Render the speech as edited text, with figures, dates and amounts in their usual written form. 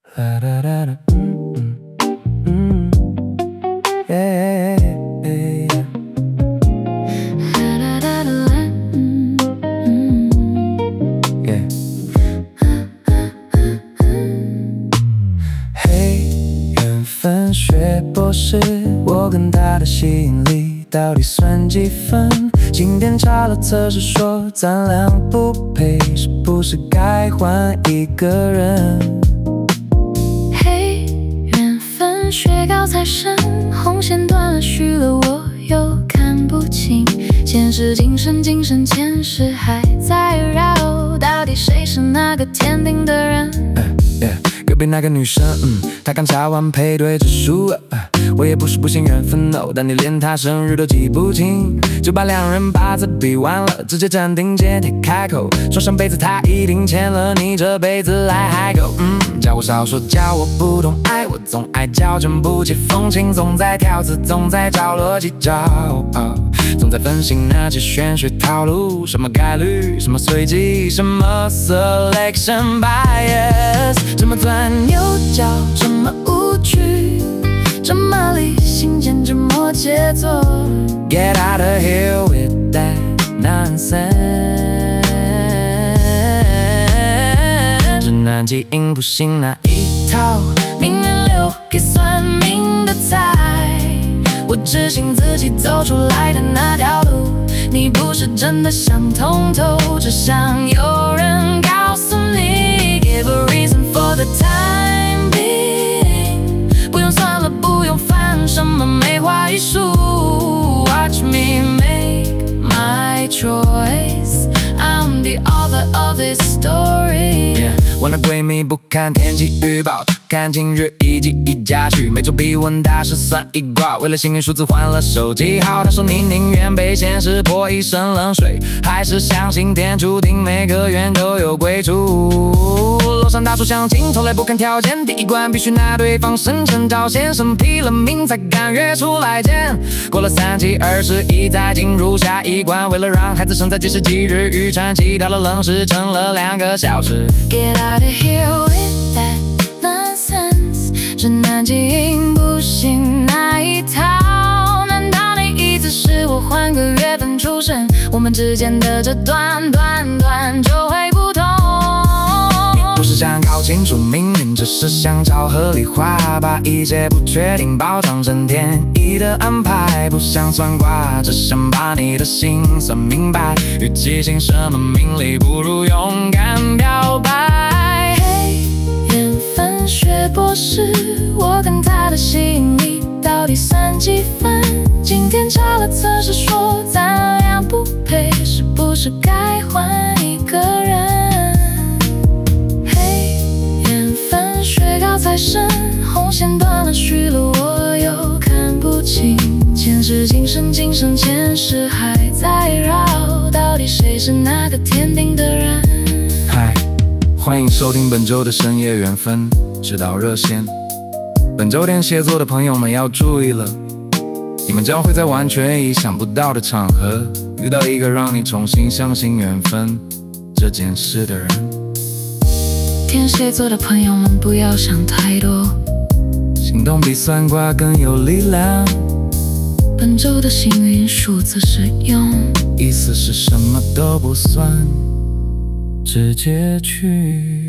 啦啦啦啦，yeah, yeah. 嘿，缘分学博士，我跟他的吸引力到底算几分？今天查了测试说咱俩不配，是不是该换一个人？ 嘿，缘分学高材生，红线断了续了我又看不清，前世今生今生前世还在绕，到底谁是那个天定的人？ 隔壁那个女生，她刚查完配对指数，我也不是不信缘分哦，但你连她生日都记不清，就把两人八字比完了，直接斩钉截铁开口，说上辈子她一定欠了你这辈子来海口。叫我少说，叫我不懂爱，我总爱矫正不解风情，总在挑刺，总在找逻辑找，总在分析那些玄学套路，什么概率，什么随机，什么 selection bias， 这么钻牛角，这么无趣，这么理性，简直摩羯座。Get out of here with that nonsense， 直男基因不行那一套，命运留给算命的猜，我只信自己走出来的那条路。你不是真的想通透，只想有人告诉你 Give a reason for the time being， 不用算了，不用烦什么美化艺术， Watch me make my choice， I'm the author of this story，我那闺蜜不看天气预报，只看今日一季一家去，每周必问大师算一卦，为了幸运数字换了手机号。她说你宁愿被现实泼一身冷水，还是相信天注定每个愿都有归处。楼上大叔相亲，从来不看条件，第一关必须拿对方生辰赵先生批了命才敢约出来见。过了3期21再进入下一关，为了让孩子生在几时几日预产期，到了冷时撑了2个小时。 Get out of here with that nonsense， 直男基因不行那一套，难道你意思是我换个月份出生，我们之间的这段就会不同？ 你不是想搞清楚命运，只是想找合理化，把一切不确定包装成天意的安排，不想算卦，只想把你的心算明白，与其信什么命理，不如勇敢表白。 嘿，缘分学博士，我跟他的吸引力到底算几分？今天查了测试说咱俩不配，是不是该换一个人？嘿，缘分学高材生，红线断了续了我又看不清，前世今生今生前世还在绕，到底谁是那个天定的人？ 嗨，欢迎收听本周的深夜缘分指导热线。本周天蝎座的朋友们要注意了，你们将会在完全意想不到的场合遇到一个让你重新相信缘分这件事的人。 天蝎座的朋友们不要想太多， 行动比算卦更有力量。 本周的幸运数字是用， 意思是什么都不算，直接去。